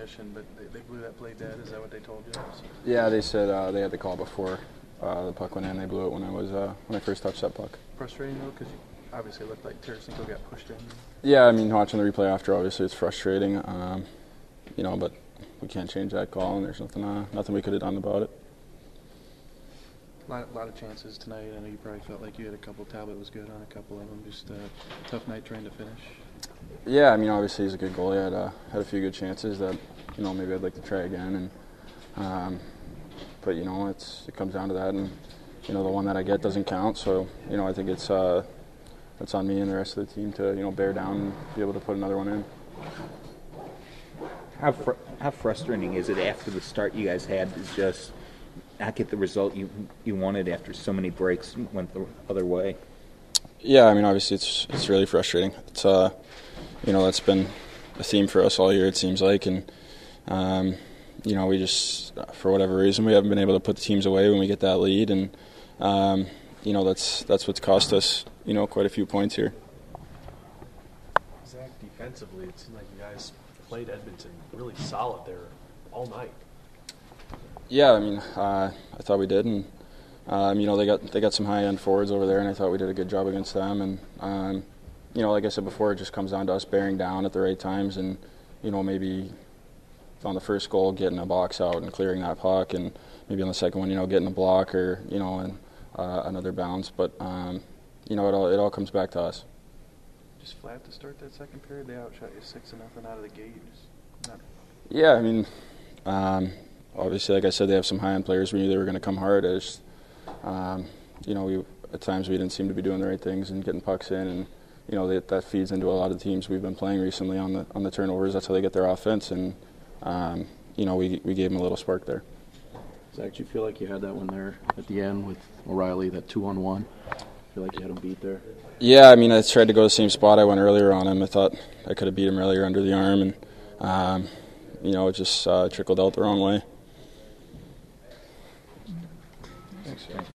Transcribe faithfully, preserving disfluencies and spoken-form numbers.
intermission, but they, they blew that play dead. Is that what they told you? Yeah, they said uh, they had the call before uh, the puck went in. They blew it when I was uh, when I first touched that puck. Frustrating though, because obviously it looked like Tarasenko got pushed in. Yeah, I mean, watching the replay after, obviously it's frustrating, um, you know, but we can't change that call, and there's nothing uh, nothing we could have done about it. A lot, lot of chances tonight. I know you probably felt like you had a couple. Talbot was good on a couple of them. Just a tough night trying to finish. Yeah, I mean, obviously he's a good goalie. I had, uh, had a few good chances that, you know, maybe I'd like to try again. And um, but you know, it's it comes down to that, and you know, the one that I get doesn't count. So you know, I think it's uh, it's on me and the rest of the team to you know bear down and be able to put another one in. How fr- how frustrating is it after the start you guys had to just not get the result you you wanted after so many breaks went the other way? Yeah, I mean, obviously it's it's really frustrating. It's uh, you know, that's been a theme for us all year, it seems like, and um, you know, we just for whatever reason we haven't been able to put the teams away when we get that lead, and um, you know, that's that's what's cost us you know quite a few points here. Zach, defensively, it seemed like you guys played Edmonton really solid there all night. Yeah, I mean, uh, I thought we did, and um, you know they got they got some high end forwards over there, and I thought we did a good job against them. And um, you know, like I said before, it just comes down to us bearing down at the right times, and you know maybe on the first goal getting a box out and clearing that puck, and maybe on the second one, you know, getting a block or you know and uh, another bounce. But um, you know, it all it all comes back to us. Just flat to start that second period. They outshot you six to nothing out of the gate. Just not... Yeah, I mean. Um, Obviously, like I said, they have some high-end players. We knew they were going to come hard. As um, you know, we at times we didn't seem to be doing the right things and getting pucks in, and you know they, that feeds into a lot of the teams we've been playing recently on the on the turnovers. That's how they get their offense, and um, you know we we gave them a little spark there. Zach, do you feel like you had that one there at the end with O'Reilly, that two-on-one? Feel like you had him beat there? Yeah, I mean, I tried to go the same spot I went earlier on him. I thought I could have beat him earlier under the arm, and um, you know it just uh, trickled out the wrong way. Thanks.